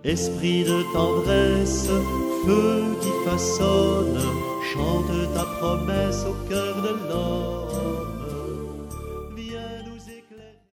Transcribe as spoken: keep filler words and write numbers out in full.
esprit de tendresse, feu qui façonne, chante ta promesse au cœur de l'homme.